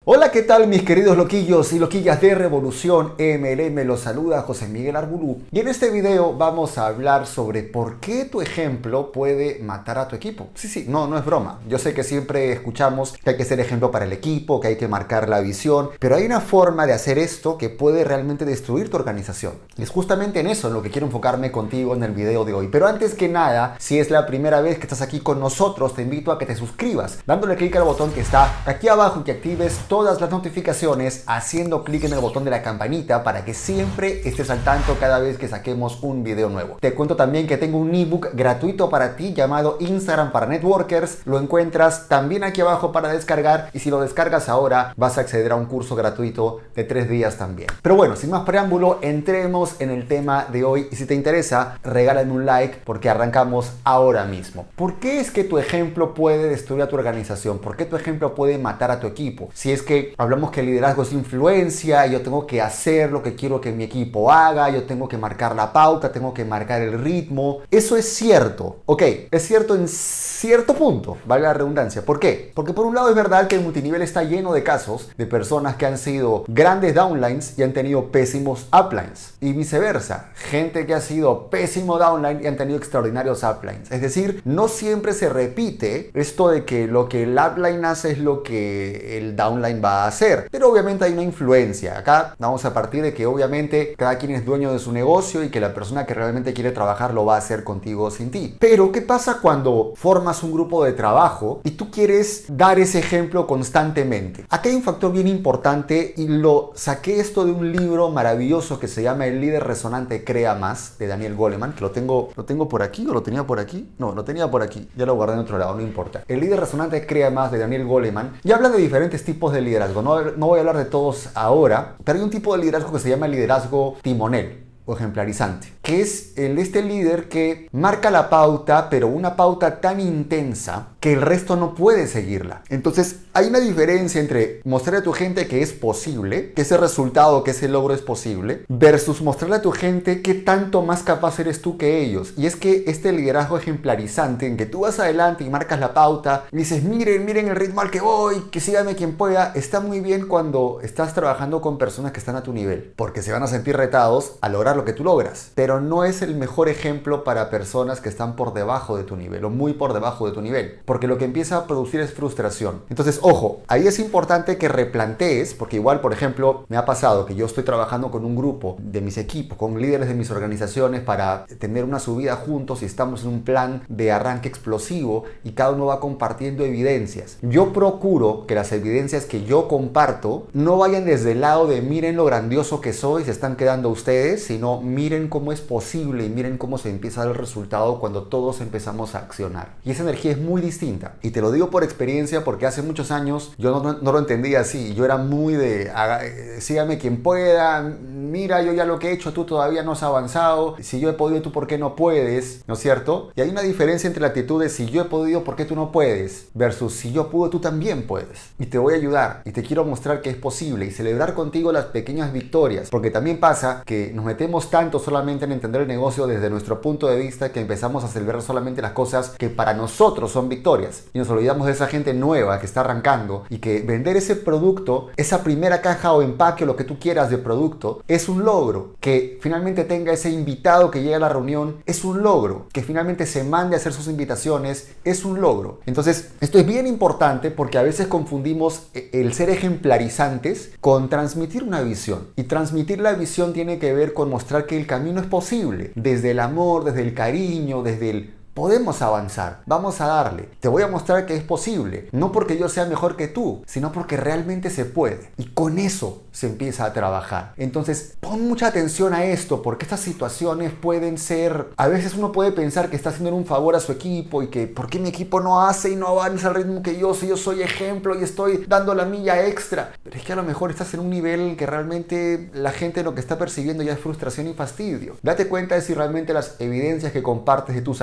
Hola, ¿qué tal mis queridos loquillos y loquillas de Revolución MLM? Los saluda José Miguel Arbulú y en este video vamos a hablar sobre por qué tu ejemplo puede matar a tu equipo. Sí, no es broma. Yo sé que siempre escuchamos que hay que ser ejemplo para el equipo, que hay que marcar la visión, pero hay una forma de hacer esto que puede realmente destruir tu organización. Y es justamente en eso en lo que quiero enfocarme contigo en el video de hoy. Pero antes que nada, si es la primera vez que estás aquí con nosotros, te invito a que te suscribas, dándole clic al botón que está aquí abajo y que actives todas las notificaciones haciendo clic en el botón de la campanita para que siempre estés al tanto cada vez que saquemos un video nuevo. Te cuento también que tengo un ebook gratuito para ti llamado Instagram para Networkers. Lo encuentras también aquí abajo para descargar y si lo descargas ahora vas a acceder a un curso gratuito de 3 días también. Pero bueno, sin más preámbulo, entremos en el tema de hoy y si te interesa, regálame un like porque arrancamos ahora mismo. ¿Por qué es que tu ejemplo puede destruir a tu organización? ¿Por qué tu ejemplo puede matar a tu equipo? Si es que hablamos que el liderazgo es influencia, yo tengo que hacer lo que quiero que mi equipo haga, yo tengo que marcar la pauta, tengo que marcar el ritmo. Eso es cierto, ok, es cierto en cierto punto, vale la redundancia. ¿Por qué? Porque por un lado es verdad que el multinivel está lleno de casos de personas que han sido grandes downlines y han tenido pésimos uplines y viceversa, gente que ha sido pésimo downline y han tenido extraordinarios uplines. Es decir, no siempre se repite esto de que lo que el upline hace es lo que el downline va a hacer, pero obviamente hay una influencia. Acá vamos a partir de que obviamente cada quien es dueño de su negocio y que la persona que realmente quiere trabajar lo va a hacer contigo o sin ti. Pero ¿qué pasa cuando formas un grupo de trabajo y tú quieres dar ese ejemplo constantemente? Aquí hay un factor bien importante y lo saqué esto de un libro maravilloso que se llama El líder resonante crea más, de Daniel Goleman, que lo tengo por aquí o lo tenía por aquí. No, lo tenía por aquí, ya lo guardé en otro lado, no importa. El líder resonante crea más, de Daniel Goleman, y habla de diferentes tipos de liderazgo. No voy a hablar de todos ahora, pero hay un tipo de liderazgo que se llama liderazgo timonel o ejemplarizante, que es este líder que marca la pauta, pero una pauta tan intensa que el resto no puede seguirla. Entonces hay una diferencia entre mostrarle a tu gente que es posible, que ese resultado, que ese logro es posible, versus mostrarle a tu gente qué tanto más capaz eres tú que ellos. Y es que este liderazgo ejemplarizante, en que tú vas adelante y marcas la pauta, y dices, miren el ritmo al que voy, que síganme quien pueda, está muy bien cuando estás trabajando con personas que están a tu nivel, porque se van a sentir retados a lograr lo que tú logras. Pero no es el mejor ejemplo para personas que están por debajo de tu nivel o muy por debajo de tu nivel, porque lo que empieza a producir es frustración. Entonces, ojo, ahí es importante que replantees, porque igual, por ejemplo, me ha pasado que yo estoy trabajando con un grupo de mis equipos, con líderes de mis organizaciones para tener una subida juntos y estamos en un plan de arranque explosivo y cada uno va compartiendo evidencias. Yo procuro que las evidencias que yo comparto no vayan desde el lado de miren lo grandioso que soy, se están quedando ustedes, sino miren cómo es posible y miren cómo se empieza a dar el resultado cuando todos empezamos a accionar. Y esa energía es muy distinta. Y te lo digo por experiencia porque hace muchos años yo no lo entendía así. Yo era muy de sígame quien pueda, mira yo ya lo que he hecho, tú todavía no has avanzado, si yo he podido, tú por qué no puedes, ¿no es cierto? Y hay una diferencia entre la actitud de si yo he podido, ¿por qué tú no puedes? Versus si yo pude, tú también puedes. Y te voy a ayudar y te quiero mostrar que es posible y celebrar contigo las pequeñas victorias, porque también pasa que nos metemos tanto solamente en entender el negocio desde nuestro punto de vista que empezamos a celebrar solamente las cosas que para nosotros son victorias y nos olvidamos de esa gente nueva que está arrancando y que vender ese producto, esa primera caja o empaque o lo que tú quieras de producto es un logro. Que finalmente tenga ese invitado que llegue a la reunión es un logro. Que finalmente se mande a hacer sus invitaciones es un logro. Entonces esto es bien importante porque a veces confundimos el ser ejemplarizantes con transmitir una visión, y transmitir la visión tiene que ver con mostrar que el camino es posible, desde el amor, desde el cariño, desde el podemos avanzar, vamos a darle. Te voy a mostrar que es posible, no porque yo sea mejor que tú, sino porque realmente se puede. Y con eso se empieza a trabajar. Entonces, pon mucha atención a esto, porque estas situaciones pueden ser... A veces uno puede pensar que está haciendo un favor a su equipo y que ¿por qué mi equipo no hace y no avanza al ritmo que yo? Si yo soy ejemplo y estoy dando la milla extra. Pero es que a lo mejor estás en un nivel que realmente la gente lo que está percibiendo ya es frustración y fastidio. Date cuenta de si realmente las evidencias que compartes de tus avances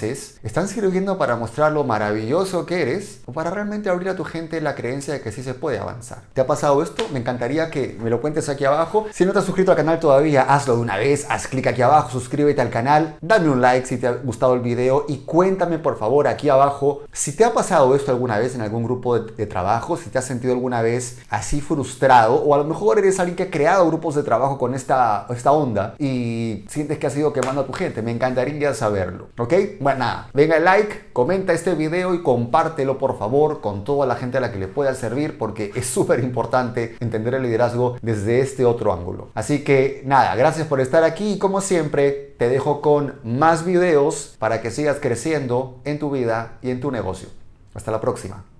haces están sirviendo para mostrar lo maravilloso que eres o para realmente abrir a tu gente la creencia de que sí se puede avanzar. ¿Te ha pasado esto? Me encantaría que me lo cuentes aquí abajo. Si no te has suscrito al canal todavía, hazlo de una vez, haz clic aquí abajo, suscríbete al canal, dame un like si te ha gustado el video y cuéntame por favor aquí abajo si te ha pasado esto alguna vez en algún grupo de trabajo, si te has sentido alguna vez así frustrado o a lo mejor eres alguien que ha creado grupos de trabajo con esta onda y sientes que has ido quemando a tu gente. Me encantaría saberlo, ¿ok? Bueno, nada, venga el like, comenta este video y compártelo por favor con toda la gente a la que le pueda servir porque es súper importante entender el liderazgo desde este otro ángulo. Así que nada, gracias por estar aquí y como siempre te dejo con más videos para que sigas creciendo en tu vida y en tu negocio. Hasta la próxima.